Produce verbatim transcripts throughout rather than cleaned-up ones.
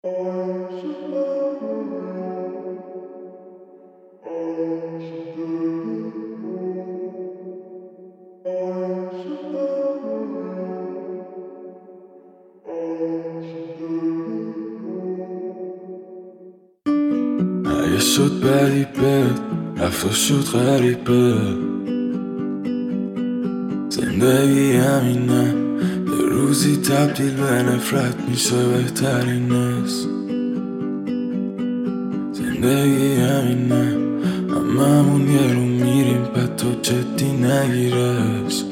اگه شد بریبه رفت و شد غریبه، زندگی همینه، یه روزی تبدیل به نفرت میشه بهترین است. زندگی همینه، هممون یه رو میریم بعد تو جدی نگیرش.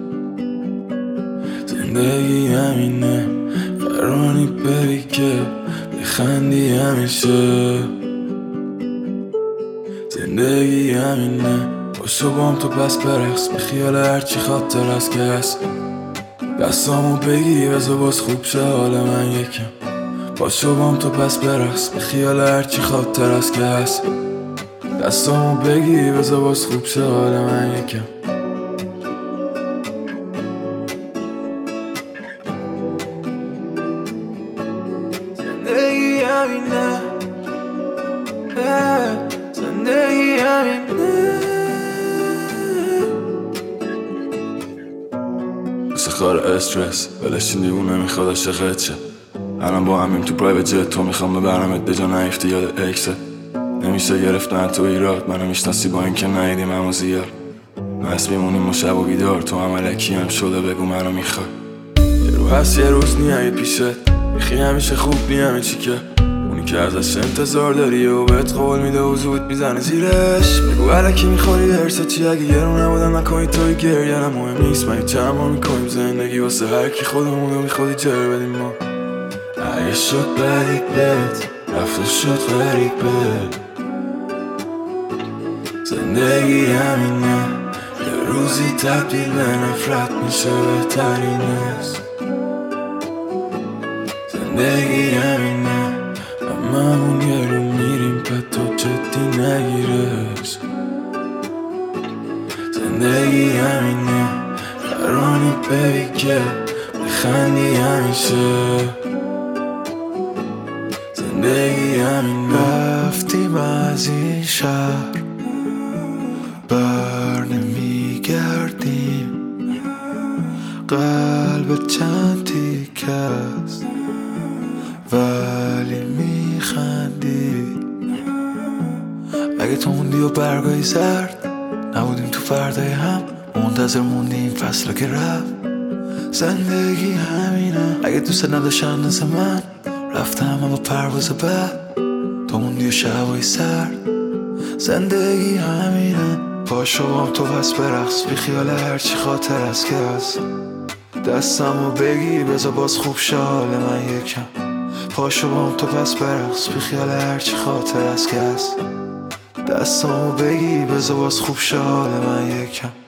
زندگی همینه، قرانی بری که بخندی همیشه. زندگی همینه، باشو بام تو پس برقص، به خیال هرچی خاطر هست که هست. دستامو بگی بذار باز خوب شه حال من یکم. باشو بام تو پس برقص، به خیال هرچی خاطر هست که هست. دستامو بگی بذار باز خوب شه حال من یکم. زندگی همینه، زندگی همینه. مثل خار استرس ولشین دیوونه میخواد عاشقت شه. الان با همیم تو پرایوت جت، تو میخوام ببرمت به جا نیفتی یاد اکست. نمیشه گرفتن تو ایراد، منو میشناسی با اینکه ندیدیم همو زیاد. مست میمونیم و شب و بیدار، تو هم الکی هم شده بگو منو میخوای. یه رو هست یه روز نیایی پیشت، میخی همیشه خوب نی همه چی که اونی که ازش انتظار داری و بهت قول میده و زود میزنه زیرش. بگو الکی میخوری درسه چی، اگه یه رو نبودم نکنی توی گریه نه مهم نیست. من چند ما میکنیم زندگی واسه هرکی خودمونو میخوادی جر بدیم ما. اگه شد بریبت رفت و شد غریبه، زندگی همینه، یه روزی تبدیل به نفرت میشه بهترین است. زندگی همینه، هممون یه رو میریم بعد تو جدی نگیرش. زندگی همینه، قرانی بری که بخندی همیشه. زندگی همینه. رفتیم از این شهر بر نمیگردیم، قلب چند تیکه است ولی میخندی. اگه تو موندی و برگای زرد نبودیم تو فردای هم، منتظر موندیم فصل که رفت. زندگی همینه، اگه دوست نداشتن مثل من رفتم اما پرواز بعد، تو موندی و شبای سرد. زندگی همینه، پاشو بام تو پس برقص، بی خیال هرچی خاطر هست که هست. دستمو بگی بذار باز خوب شه حال من یکم. پاشو بام تو پس برقص، بی خیال هرچی خاطر هست که هست. دستمو بگی بذار باز خوب شه حال من یکم.